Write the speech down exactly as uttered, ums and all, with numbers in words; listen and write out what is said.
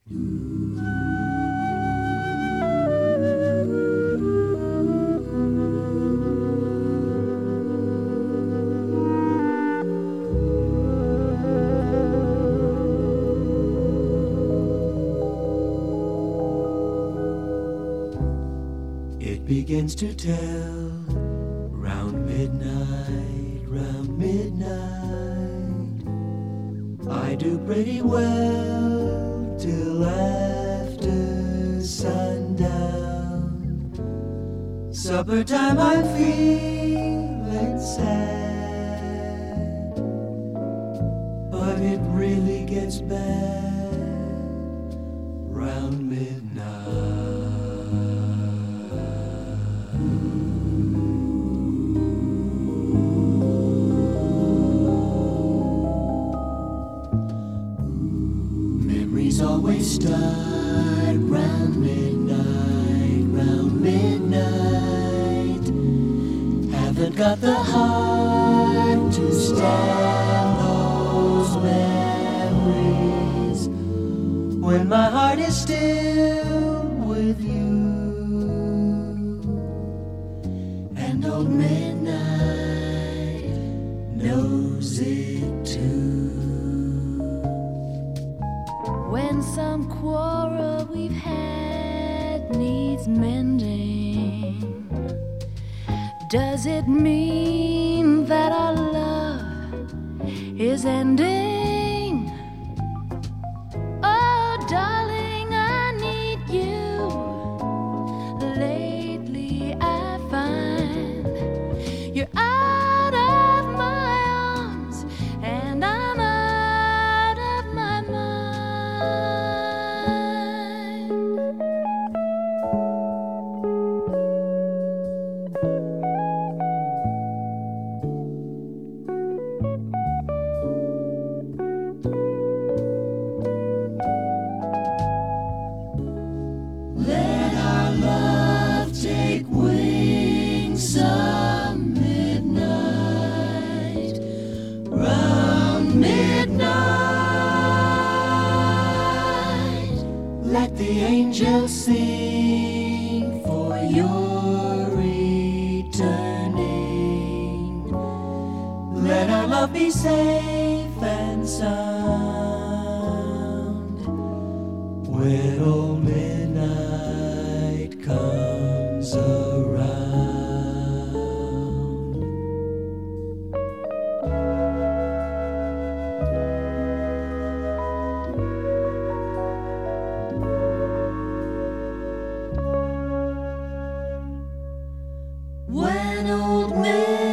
It begins to tell round midnight, round midnight. I do pretty well till after sundown. Supper time I'm feeling sad, but it really gets bad round midnight. Memories always start round midnight, round midnight. Haven't got the heart to stand those memories when my heart is still with you. And old midnight knows it too. When some quarrel we've had needs mending, does it mean that our love is ending? Oh, darling, I need you. Lately I find you're out of my arms and I'm out of my mind. Let our love take wing some midnight, round midnight. Let the angels sing for your returning. Let our love be safe and sound when old midnight comes around. When old midnight